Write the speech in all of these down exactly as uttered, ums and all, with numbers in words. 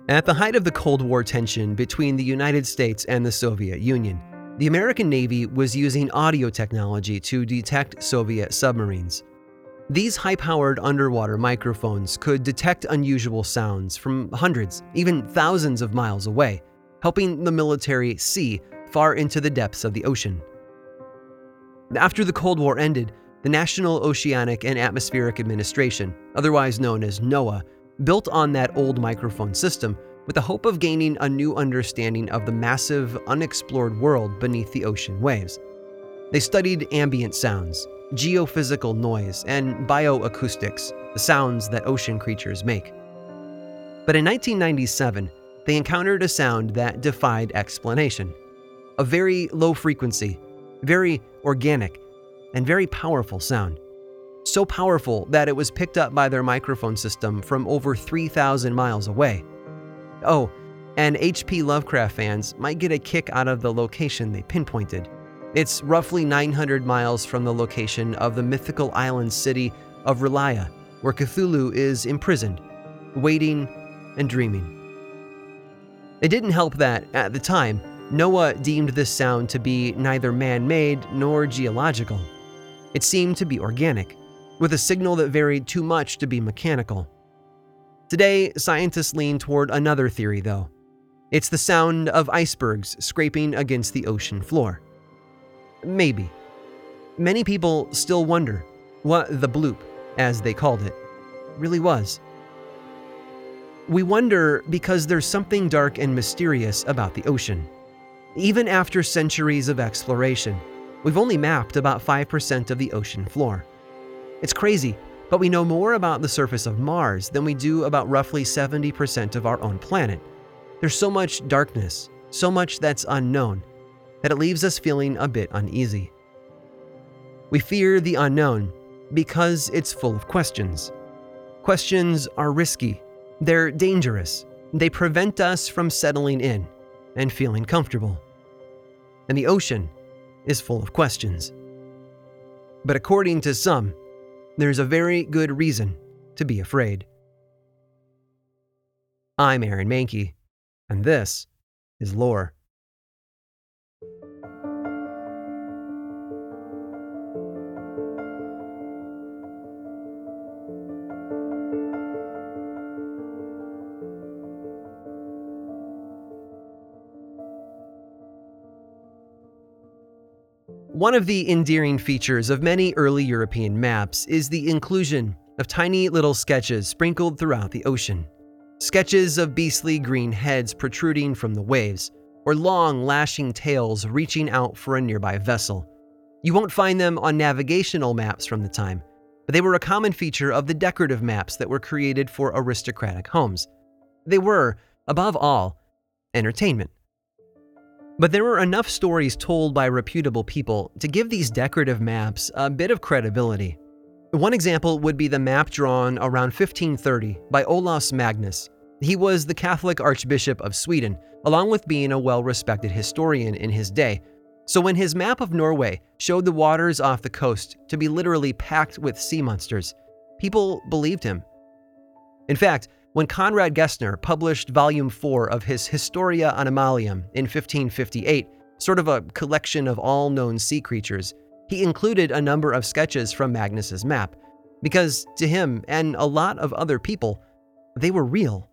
At the height of the Cold War tension between the United States and the Soviet Union, the American Navy was using audio technology to detect Soviet submarines. These high-powered underwater microphones could detect unusual sounds from hundreds, even thousands of miles away, helping the military see far into the depths of the ocean. After the Cold War ended, the National Oceanic and Atmospheric Administration, otherwise known as NOAA, built on that old microphone system with the hope of gaining a new understanding of the massive, unexplored world beneath the ocean waves. They studied ambient sounds, geophysical noise, and bioacoustics, the sounds that ocean creatures make. But in nineteen ninety-seven, they encountered a sound that defied explanation. A very low frequency, very organic, and very powerful sound. So powerful that it was picked up by their microphone system from over three thousand miles away. Oh, and H P Lovecraft fans might get a kick out of the location they pinpointed. It's roughly nine hundred miles from the location of the mythical island city of Relaya, where Cthulhu is imprisoned, waiting and dreaming. It didn't help that, at the time, NOAA deemed this sound to be neither man-made nor geological. It seemed to be organic, with a signal that varied too much to be mechanical. Today, scientists lean toward another theory, though. It's the sound of icebergs scraping against the ocean floor. Maybe. Many people still wonder what the bloop, as they called it, really was. We wonder because there's something dark and mysterious about the ocean. Even after centuries of exploration, we've only mapped about five percent of the ocean floor. It's crazy, but we know more about the surface of Mars than we do about roughly seventy percent of our own planet. There's so much darkness, so much that's unknown, that it leaves us feeling a bit uneasy. We fear the unknown because it's full of questions. Questions are risky, they're dangerous, they prevent us from settling in and feeling comfortable. And the ocean is full of questions. But according to some, there's a very good reason to be afraid. I'm Aaron Mahnke, and this is Lore. One of the endearing features of many early European maps is the inclusion of tiny little sketches sprinkled throughout the ocean. Sketches of beastly green heads protruding from the waves, or long lashing tails reaching out for a nearby vessel. You won't find them on navigational maps from the time, but they were a common feature of the decorative maps that were created for aristocratic homes. They were, above all, entertainment. But there were enough stories told by reputable people to give these decorative maps a bit of credibility. One example would be the map drawn around fifteen thirty by Olaus Magnus. He was the Catholic Archbishop of Sweden, along with being a well-respected historian in his day. So when his map of Norway showed the waters off the coast to be literally packed with sea monsters, people believed him. In fact, when Conrad Gessner published Volume four of his Historia Animalium in fifteen fifty-eight, sort of a collection of all known sea creatures, he included a number of sketches from Magnus's map, because to him and a lot of other people, they were real.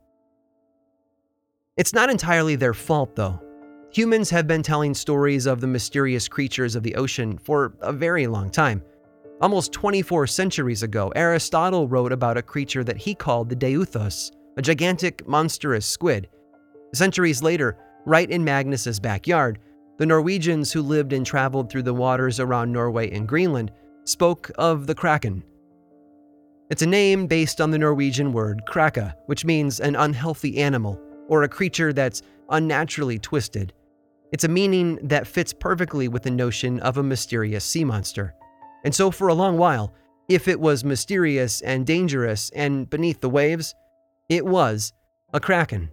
It's not entirely their fault, though. Humans have been telling stories of the mysterious creatures of the ocean for a very long time. Almost twenty-four centuries ago, Aristotle wrote about a creature that he called the Deuthos, a gigantic, monstrous squid. Centuries later, right in Magnus's backyard, the Norwegians who lived and traveled through the waters around Norway and Greenland spoke of the Kraken. It's a name based on the Norwegian word kraka, which means an unhealthy animal, or a creature that's unnaturally twisted. It's a meaning that fits perfectly with the notion of a mysterious sea monster. And so for a long while, if it was mysterious and dangerous and beneath the waves, it was a kraken.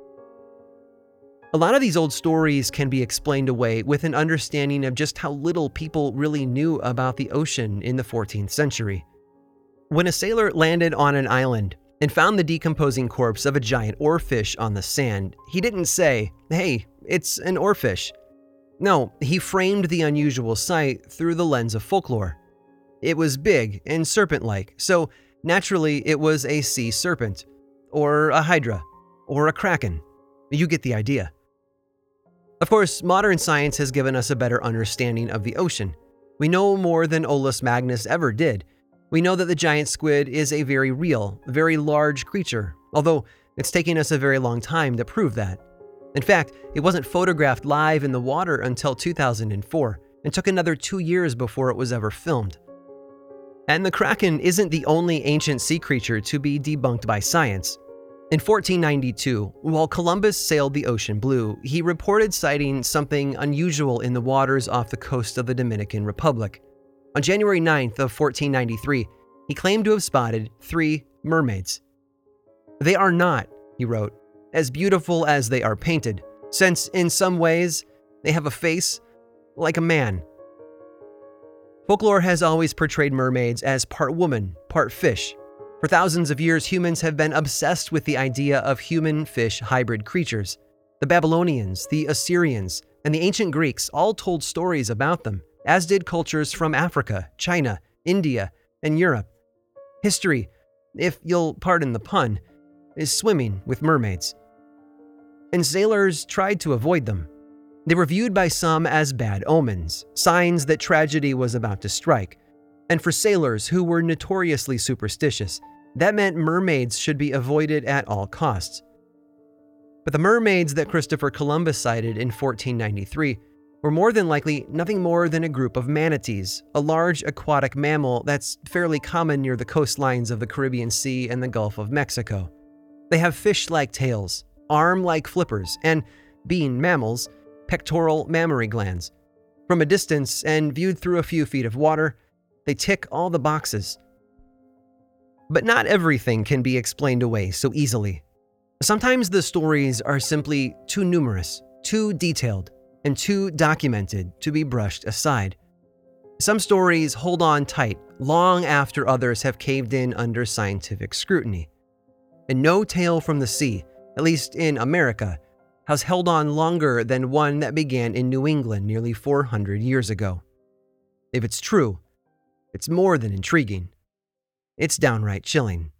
A lot of these old stories can be explained away with an understanding of just how little people really knew about the ocean in the fourteenth century. When a sailor landed on an island and found the decomposing corpse of a giant oarfish on the sand, he didn't say, "Hey, it's an oarfish." No, he framed the unusual sight through the lens of folklore. It was big and serpent-like, so naturally it was a sea serpent, or a hydra, or a kraken. You get the idea. Of course, modern science has given us a better understanding of the ocean. We know more than Olaus Magnus ever did. We know that the giant squid is a very real, very large creature, although it's taken us a very long time to prove that. In fact, it wasn't photographed live in the water until two thousand four, and took another two years before it was ever filmed. And the kraken isn't the only ancient sea creature to be debunked by science. In fourteen ninety-two, while Columbus sailed the ocean blue, he reported sighting something unusual in the waters off the coast of the Dominican Republic. On January ninth of fourteen ninety-three, he claimed to have spotted three mermaids. "They are not," he wrote, "as beautiful as they are painted, since in some ways they have a face like a man." Folklore has always portrayed mermaids as part woman, part fish. For thousands of years, humans have been obsessed with the idea of human-fish hybrid creatures. The Babylonians, the Assyrians, and the ancient Greeks all told stories about them, as did cultures from Africa, China, India, and Europe. History, if you'll pardon the pun, is swimming with mermaids. And sailors tried to avoid them. They were viewed by some as bad omens, signs that tragedy was about to strike. And for sailors who were notoriously superstitious, that meant mermaids should be avoided at all costs. But the mermaids that Christopher Columbus sighted in fourteen ninety-three were more than likely nothing more than a group of manatees, a large aquatic mammal that's fairly common near the coastlines of the Caribbean Sea and the Gulf of Mexico. They have fish-like tails, arm-like flippers, and, being mammals, pectoral mammary glands. From a distance and viewed through a few feet of water, they tick all the boxes. But not everything can be explained away so easily. Sometimes the stories are simply too numerous, too detailed, and too documented to be brushed aside. Some stories hold on tight long after others have caved in under scientific scrutiny. And no tale from the sea, at least in America, has held on longer than one that began in New England nearly four hundred years ago. If it's true, it's more than intriguing. It's downright chilling.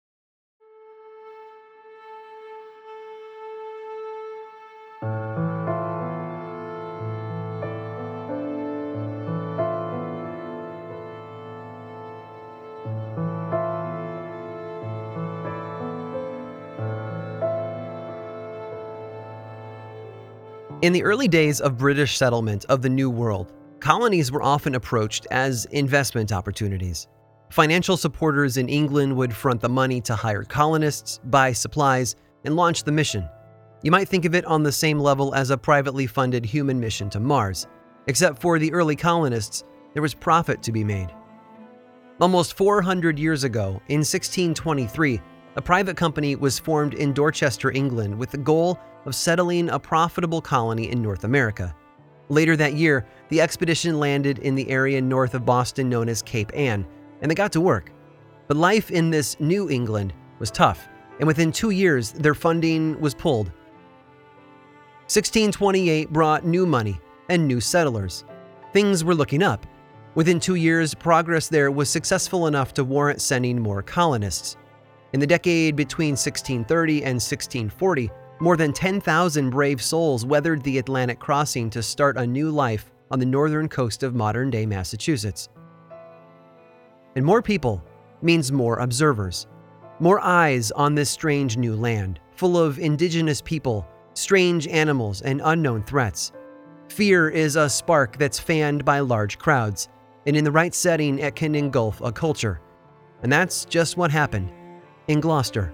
In the early days of British settlement of the New World, colonies were often approached as investment opportunities. Financial supporters in England would front the money to hire colonists, buy supplies, and launch the mission. You might think of it on the same level as a privately funded human mission to Mars, except for the early colonists, there was profit to be made. Almost four hundred years ago, in sixteen twenty-three, a private company was formed in Dorchester, England, with the goal of settling a profitable colony in North America. Later that year, the expedition landed in the area north of Boston known as Cape Ann, and they got to work. But life in this New England was tough, and within two years, their funding was pulled. sixteen twenty-eight brought new money and new settlers. Things were looking up. Within two years, progress there was successful enough to warrant sending more colonists. In the decade between sixteen thirty and sixteen forty, more than ten thousand brave souls weathered the Atlantic crossing to start a new life on the northern coast of modern-day Massachusetts. And more people means more observers, more eyes on this strange new land, full of indigenous people, strange animals, and unknown threats. Fear is a spark that's fanned by large crowds, and in the right setting, it can engulf a culture. And that's just what happened in Gloucester.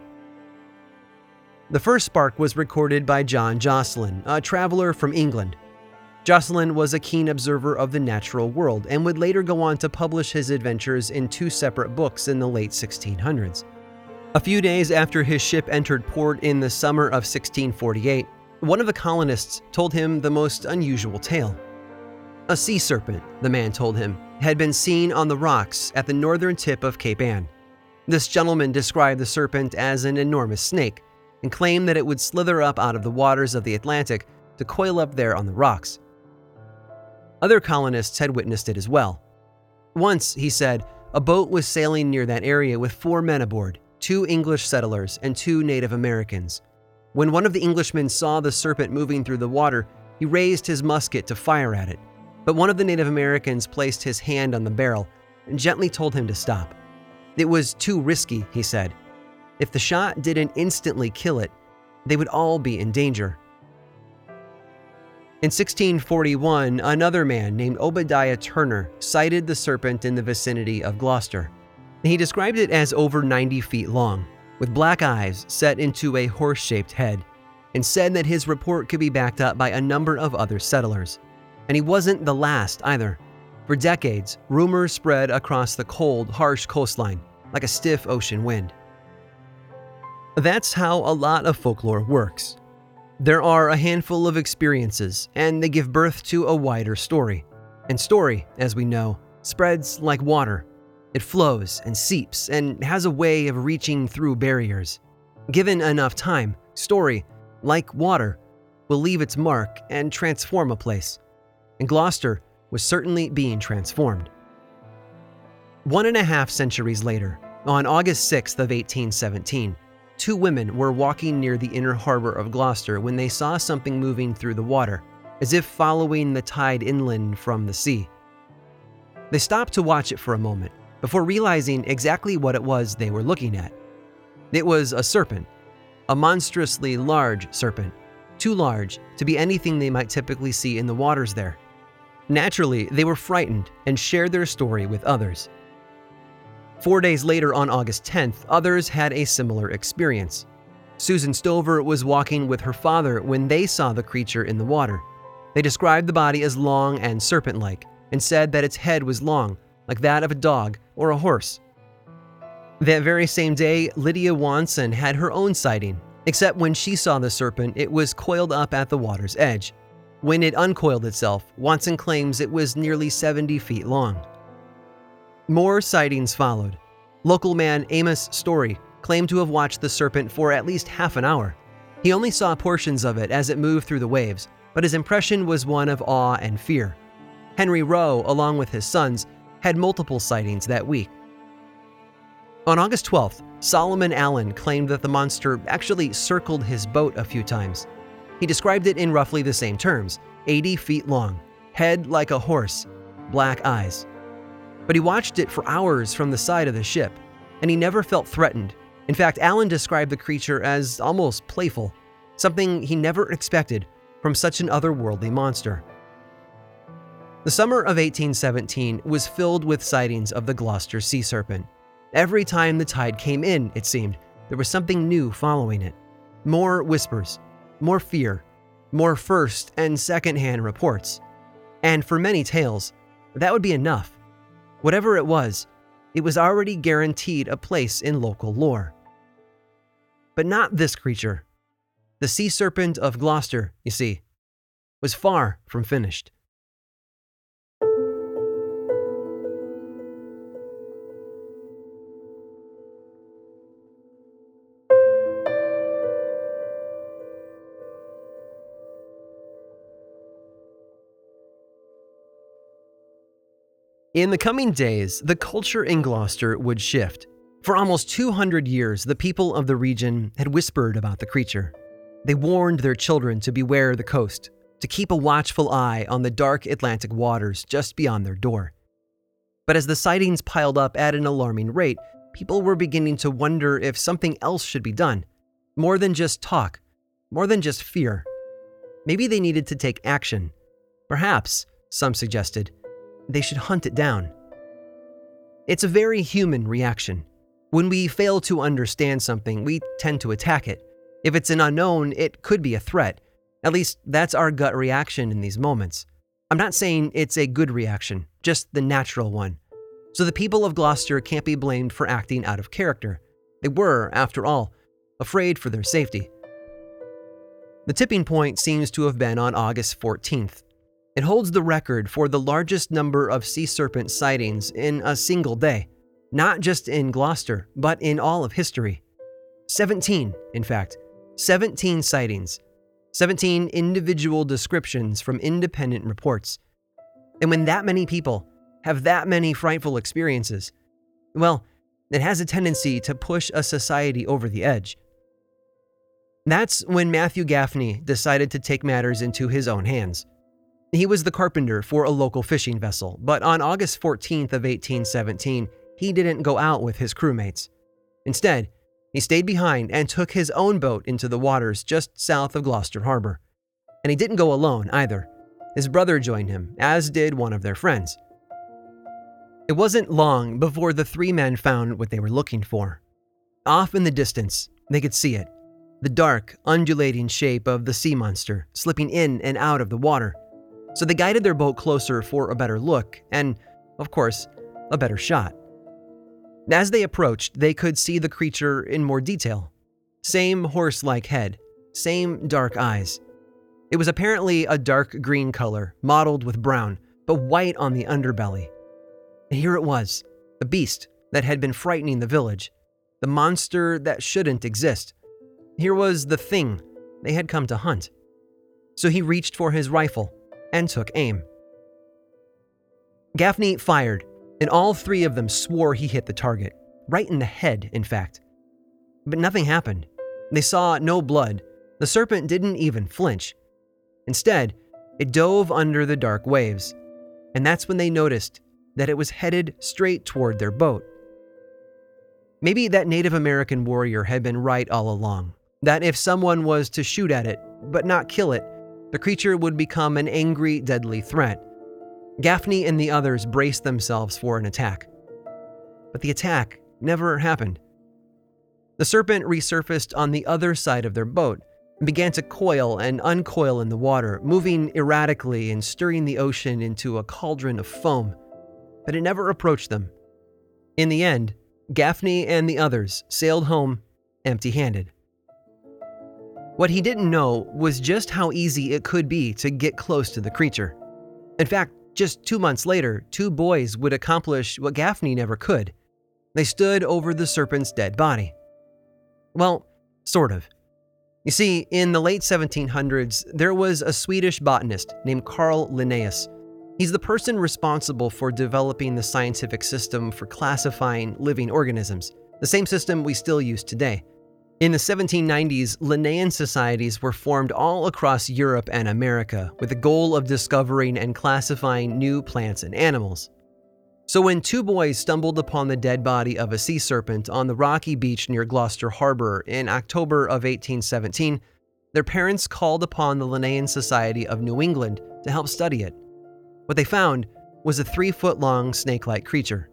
The first spark was recorded by John Jocelyn, a traveler from England. Jocelyn was a keen observer of the natural world and would later go on to publish his adventures in two separate books in the late sixteen hundreds. A few days after his ship entered port in the summer of sixteen forty-eight, one of the colonists told him the most unusual tale. A sea serpent, the man told him, had been seen on the rocks at the northern tip of Cape Ann. This gentleman described the serpent as an enormous snake and claimed that it would slither up out of the waters of the Atlantic to coil up there on the rocks. Other colonists had witnessed it as well. Once, he said, a boat was sailing near that area with four men aboard, two English settlers and two Native Americans. When one of the Englishmen saw the serpent moving through the water, he raised his musket to fire at it, but one of the Native Americans placed his hand on the barrel and gently told him to stop. It was too risky, he said. If the shot didn't instantly kill it, they would all be in danger. In sixteen forty-one, another man named Obadiah Turner sighted the serpent in the vicinity of Gloucester. He described it as over ninety feet long, with black eyes set into a horse-shaped head, and said that his report could be backed up by a number of other settlers. And he wasn't the last either. For decades, rumors spread across the cold, harsh coastline, like a stiff ocean wind. That's how a lot of folklore works. There are a handful of experiences, and they give birth to a wider story. And story, as we know, spreads like water. It flows and seeps and has a way of reaching through barriers. Given enough time, story, like water, will leave its mark and transform a place. And Gloucester was certainly being transformed. One and a half centuries later, on August sixth of eighteen seventeen, two women were walking near the inner harbor of Gloucester when they saw something moving through the water, as if following the tide inland from the sea. They stopped to watch it for a moment, before realizing exactly what it was they were looking at. It was a serpent, a monstrously large serpent, too large to be anything they might typically see in the waters there. Naturally, they were frightened and shared their story with others. Four days later, on August tenth, others had a similar experience. Susan Stover was walking with her father when they saw the creature in the water. They described the body as long and serpent-like, and said that its head was long, like that of a dog or a horse. That very same day, Lydia Wanson had her own sighting, except when she saw the serpent, it was coiled up at the water's edge. When it uncoiled itself, Wanson claims it was nearly seventy feet long. More sightings followed. Local man Amos Story claimed to have watched the serpent for at least half an hour. He only saw portions of it as it moved through the waves, but his impression was one of awe and fear. Henry Rowe, along with his sons, had multiple sightings that week. On August twelfth, Solomon Allen claimed that the monster actually circled his boat a few times. He described it in roughly the same terms, eighty feet long, head like a horse, black eyes. But he watched it for hours from the side of the ship, and he never felt threatened. In fact, Allen described the creature as almost playful, something he never expected from such an otherworldly monster. The summer of eighteen seventeen was filled with sightings of the Gloucester sea serpent. Every time the tide came in, it seemed, there was something new following it. More whispers, more fear, more first and second-hand reports. And for many tales, that would be enough. Whatever it was, it was already guaranteed a place in local lore. But not this creature. The sea serpent of Gloucester, you see, was far from finished. In the coming days, the culture in Gloucester would shift. For almost two hundred years, the people of the region had whispered about the creature. They warned their children to beware the coast, to keep a watchful eye on the dark Atlantic waters just beyond their door. But as the sightings piled up at an alarming rate, people were beginning to wonder if something else should be done. More than just talk, more than just fear. Maybe they needed to take action. Perhaps, some suggested, they should hunt it down. It's a very human reaction. When we fail to understand something, we tend to attack it. If it's an unknown, it could be a threat. At least that's our gut reaction in these moments. I'm not saying it's a good reaction, just the natural one. So the people of Gloucester can't be blamed for acting out of character. They were, after all, afraid for their safety. The tipping point seems to have been on August fourteenth. It holds the record for the largest number of sea serpent sightings in a single day. not just in Gloucester, but in all of history. seventeen, in fact. seventeen sightings. seventeen individual descriptions from independent reports. And when that many people have that many frightful experiences, well, it has a tendency to push a society over the edge. That's when Matthew Gaffney decided to take matters into his own hands. He was the carpenter for a local fishing vessel, but on August fourteenth of eighteen seventeen, he didn't go out with his crewmates. Instead, he stayed behind and took his own boat into the waters just south of Gloucester Harbor. And he didn't go alone either. His brother joined him, as did one of their friends. It wasn't long before the three men found what they were looking for. Off in the distance, they could see it. The dark, undulating shape of the sea monster slipping in and out of the water. So they guided their boat closer for a better look and, of course, a better shot. As they approached, they could see the creature in more detail. Same horse-like head, same dark eyes. It was apparently a dark green color, mottled with brown, but white on the underbelly. And here it was, the beast that had been frightening the village, the monster that shouldn't exist. Here was the thing they had come to hunt. So he reached for his rifle and took aim. Gaffney fired, and all three of them swore he hit the target, right in the head, in fact. But nothing happened. They saw no blood. The serpent didn't even flinch. Instead, it dove under the dark waves, and that's when they noticed that it was headed straight toward their boat. Maybe that Native American warrior had been right all along, that if someone was to shoot at it, but not kill it, the creature would become an angry, deadly threat. Gaffney and the others braced themselves for an attack. But the attack never happened. The serpent resurfaced on the other side of their boat and began to coil and uncoil in the water, moving erratically and stirring the ocean into a cauldron of foam. But it never approached them. In the end, Gaffney and the others sailed home empty-handed. What he didn't know was just how easy it could be to get close to the creature. In fact, just two months later, two boys would accomplish what Gaffney never could. They stood over the serpent's dead body. Well, sort of. You see, in the late seventeen hundreds, there was a Swedish botanist named Carl Linnaeus. He's the person responsible for developing the scientific system for classifying living organisms, the same system we still use today. In the seventeen nineties, Linnaean societies were formed all across Europe and America with the goal of discovering and classifying new plants and animals. So when two boys stumbled upon the dead body of a sea serpent on the rocky beach near Gloucester Harbor in October of eighteen seventeen, their parents called upon the Linnaean Society of New England to help study it. What they found was a three-foot-long snake-like creature.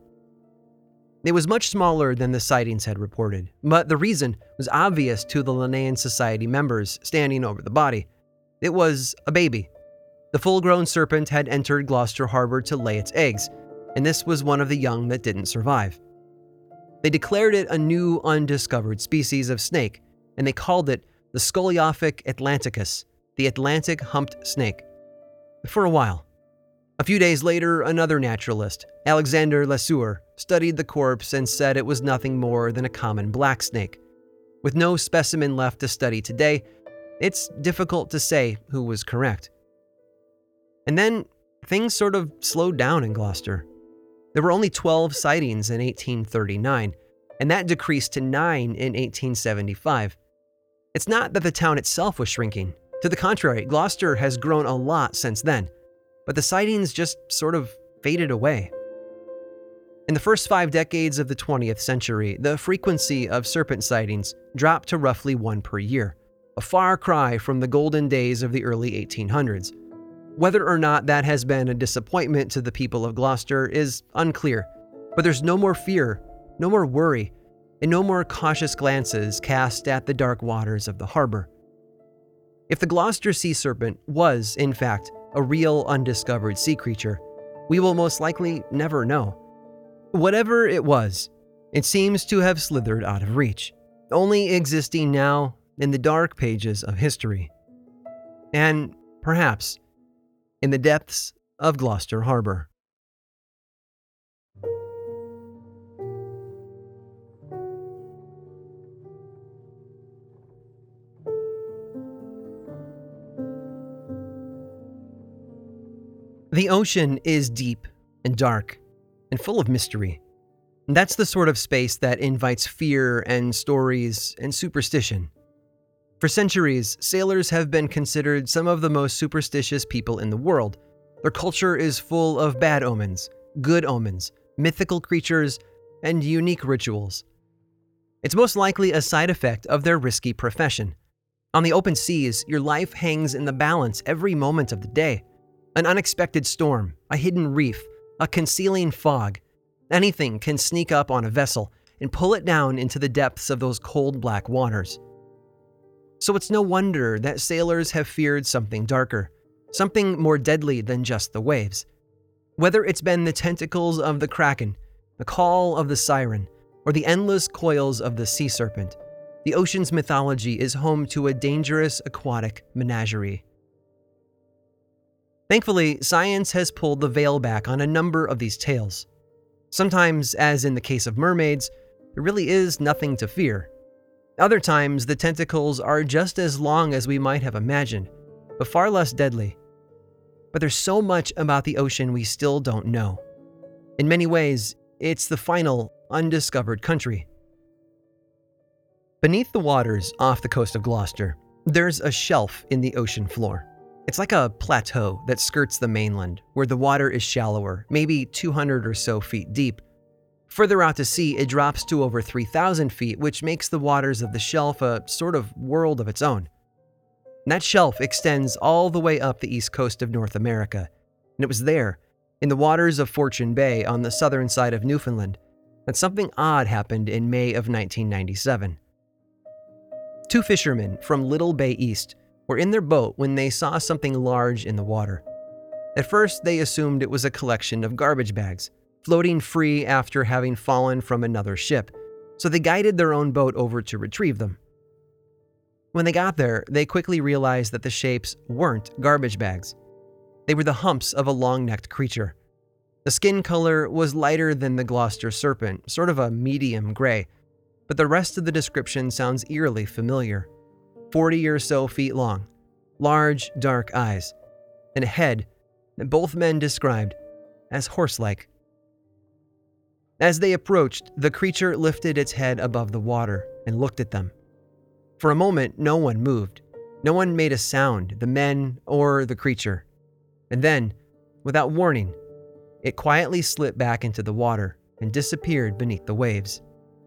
It was much smaller than the sightings had reported, but the reason was obvious to the Linnaean Society members standing over the body. It was a baby. The full-grown serpent had entered Gloucester Harbor to lay its eggs, and this was one of the young that didn't survive. They declared it a new undiscovered species of snake, and they called it the Scoliophic atlanticus, the Atlantic humped snake. For a while. A few days later, another naturalist, Alexander Lesueur, studied the corpse and said it was nothing more than a common black snake. With no specimen left to study today, it's difficult to say who was correct. And then, things sort of slowed down in Gloucester. There were only twelve sightings in eighteen thirty-nine, and that decreased to nine in eighteen seventy-five. It's not that the town itself was shrinking. To the contrary, Gloucester has grown a lot since then, but the sightings just sort of faded away. In the first five decades of the twentieth century, the frequency of serpent sightings dropped to roughly one per year, a far cry from the golden days of the early eighteen hundreds. Whether or not that has been a disappointment to the people of Gloucester is unclear, but there's no more fear, no more worry, and no more cautious glances cast at the dark waters of the harbor. If the Gloucester sea serpent was, in fact, a real undiscovered sea creature, we will most likely never know. Whatever it was, it seems to have slithered out of reach, only existing now in the dark pages of history. And perhaps in the depths of Gloucester Harbor. The ocean is deep and dark and full of mystery. That's the sort of space that invites fear and stories and superstition. For centuries, sailors have been considered some of the most superstitious people in the world. Their culture is full of bad omens, good omens, mythical creatures, and unique rituals. It's most likely a side effect of their risky profession. On the open seas, your life hangs in the balance every moment of the day. An unexpected storm, a hidden reef, a concealing fog. Anything can sneak up on a vessel and pull it down into the depths of those cold black waters. So it's no wonder that sailors have feared something darker, something more deadly than just the waves. Whether it's been the tentacles of the kraken, the call of the siren, or the endless coils of the sea serpent, the ocean's mythology is home to a dangerous aquatic menagerie. Thankfully, science has pulled the veil back on a number of these tales. Sometimes, as in the case of mermaids, there really is nothing to fear. Other times, the tentacles are just as long as we might have imagined, but far less deadly. But there's so much about the ocean we still don't know. In many ways, it's the final, undiscovered country. Beneath the waters off the coast of Gloucester, there's a shelf in the ocean floor. It's like a plateau that skirts the mainland, where the water is shallower, maybe two hundred or so feet deep. Further out to sea, it drops to over three thousand feet, which makes the waters of the shelf a sort of world of its own. And that shelf extends all the way up the east coast of North America, and it was there, in the waters of Fortune Bay on the southern side of Newfoundland, that something odd happened in May of nineteen ninety-seven. Two fishermen from Little Bay East were in their boat when they saw something large in the water. At first, they assumed it was a collection of garbage bags, floating free after having fallen from another ship, so they guided their own boat over to retrieve them. When they got there, they quickly realized that the shapes weren't garbage bags. They were the humps of a long-necked creature. The skin color was lighter than the Gloucester serpent, sort of a medium gray, but the rest of the description sounds eerily familiar. forty or so feet long, large, dark eyes, and a head that both men described as horse-like. As they approached, the creature lifted its head above the water and looked at them. For a moment, no one moved. No one made a sound, the men or the creature. And then, without warning, it quietly slipped back into the water and disappeared beneath the waves.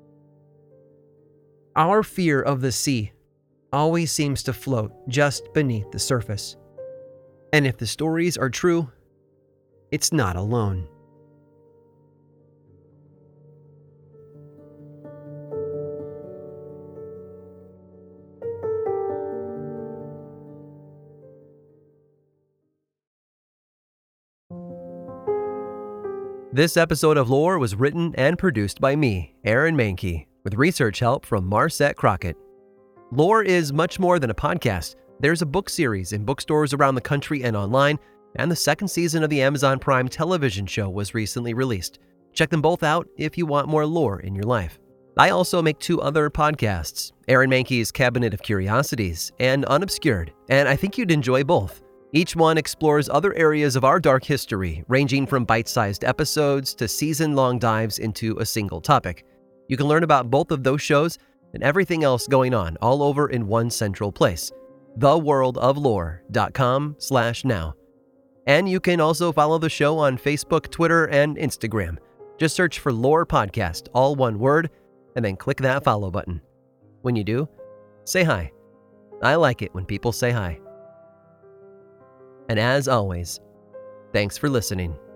Our fear of the sea always seems to float just beneath the surface. And if the stories are true, it's not alone. This episode of Lore was written and produced by me, Aaron Mahnke, with research help from Marset Crockett. Lore is much more than a podcast. There's a book series in bookstores around the country and online, and the second season of the Amazon Prime television show was recently released. Check them both out if you want more lore in your life. I also make two other podcasts, Aaron Mahnke's Cabinet of Curiosities and Unobscured, and I think you'd enjoy both. Each one explores other areas of our dark history, ranging from bite-sized episodes to season-long dives into a single topic. You can learn about both of those shows and everything else going on all over in one central place, the world of lore dot com slash now. And you can also follow the show on Facebook, Twitter, and Instagram. Just search for Lore Podcast, all one word, and then click that follow button. When you do, say hi. I like it when people say hi. And as always, thanks for listening.